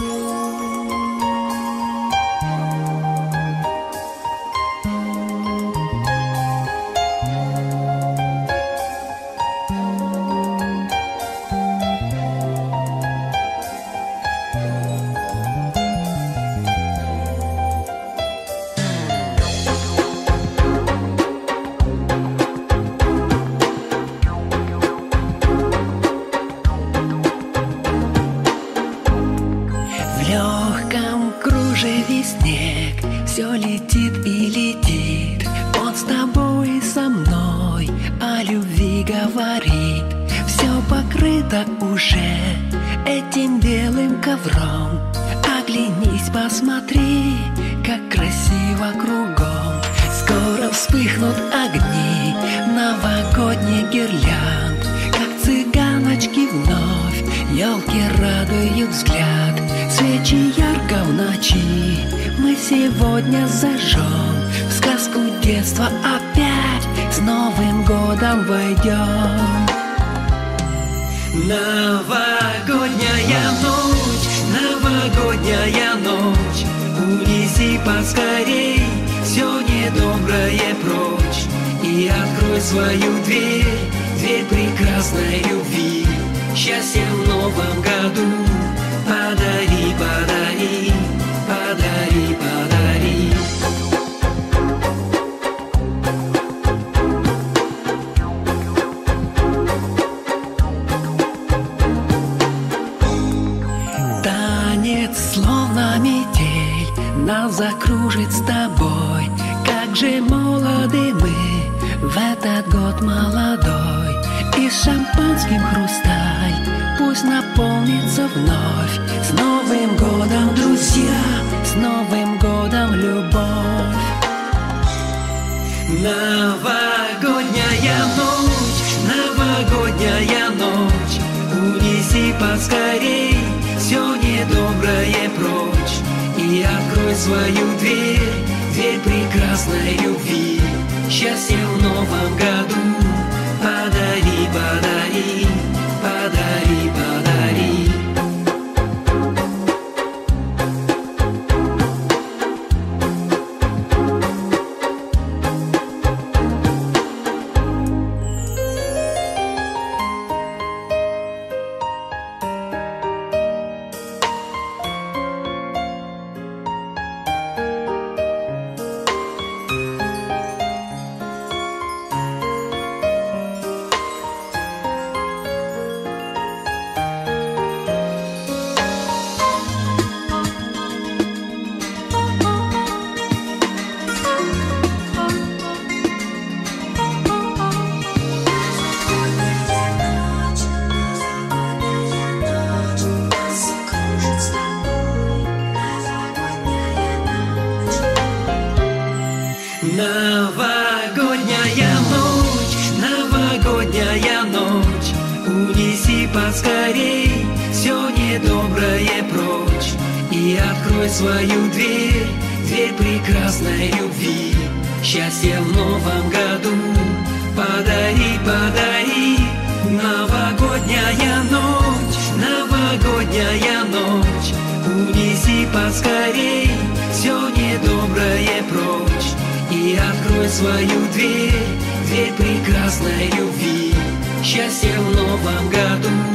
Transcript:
В легком кружеве снег, все летит и летит. Он с тобой и со мной о любви говорит. Все покрыто уже этим белым ковром. Оглянись, посмотри, как красиво кругом. Скоро вспыхнут огни новогодних гирлянд. Как цыганочки вновь елки радуют взгляд. Свечи ярко в ночи мы сегодня зажжем. В сказку детства опять с Новым годом войдем. Новогодняя ночь, новогодняя ночь, унеси поскорей все недоброе прочь. И открой свою дверь, дверь прекрасной любви. Счастье в новом году подари, подари, подари, подари. Танец словно метель нас закружит с тобой. Как же молоды мы в этот год молодой. И шампанским хрусталь пусть наполнится вновь. С Новым годом, друзья, с Новым годом, любовь. Новогодняя ночь, новогодняя ночь, унеси поскорей все недоброе прочь. И открой свою дверь, дверь прекрасной любви. Счастье в новом году подари, подари, подари, подари. Новогодняя ночь, новогодняя ночь, унеси поскорей все недоброе прочь. И открой свою дверь, дверь прекрасной любви. Счастье в новом году подари, подари. Новогодняя ночь, новогодняя ночь, унеси поскорей все недоброе прочь. И открой свою дверь, дверь прекрасной любви. Счастье в новом году